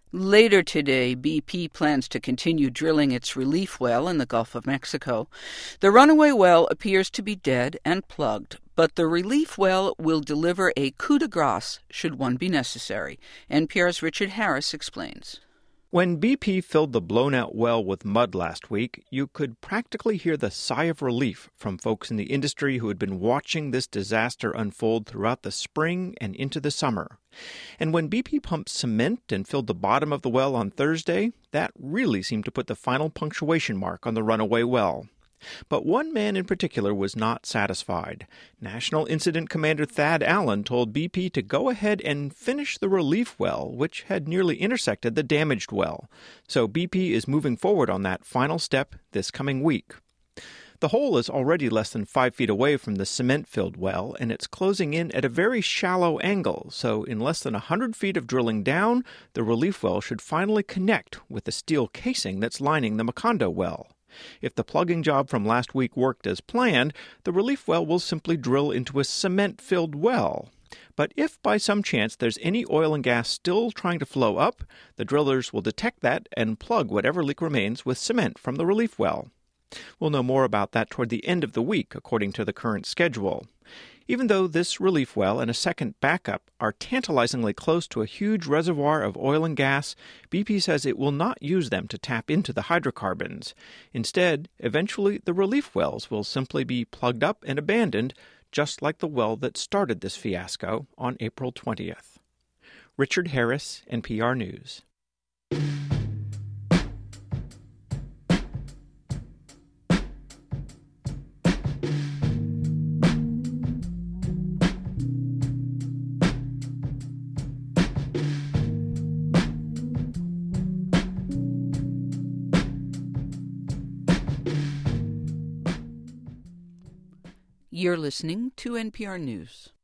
Later today, BP plans to continue drilling its relief well in the Gulf of Mexico. The runaway well appears to be dead and plugged, but the relief well will deliver a coup de grace should one be necessary. NPR's Richard Harris explains. When BP filled the blown-out well with mud last week, you could practically hear the sigh of relief from folks in the industry who had been watching this disaster unfold throughout the spring and into the summer. And when BP pumped cement and filled the bottom of the well on Thursday, that really seemed to put the final punctuation mark on the runaway well. But one man in particular was not satisfied. National Incident Commander Thad Allen told BP to go ahead and finish the relief well, which had nearly intersected the damaged well. So BP is moving forward on that final step this coming week. The hole is already less than 5 feet away from the cement-filled well, and it's closing in at a very shallow angle, so in less than 100 feet of drilling down, the relief well should finally connect with the steel casing that's lining the Macondo well. If the plugging job from last week worked as planned, the relief well will simply drill into a cement-filled well. But if by some chance there's any oil and gas still trying to flow up, the drillers will detect that and plug whatever leak remains with cement from the relief well. We'll know more about that toward the end of the week, according to the current schedule. Even though this relief well and a second backup are tantalizingly close to a huge reservoir of oil and gas, BP says it will not use them to tap into the hydrocarbons. Instead, eventually the relief wells will simply be plugged up and abandoned, just like the well that started this fiasco on April 20th. Richard Harris, NPR News. You're listening to NPR News.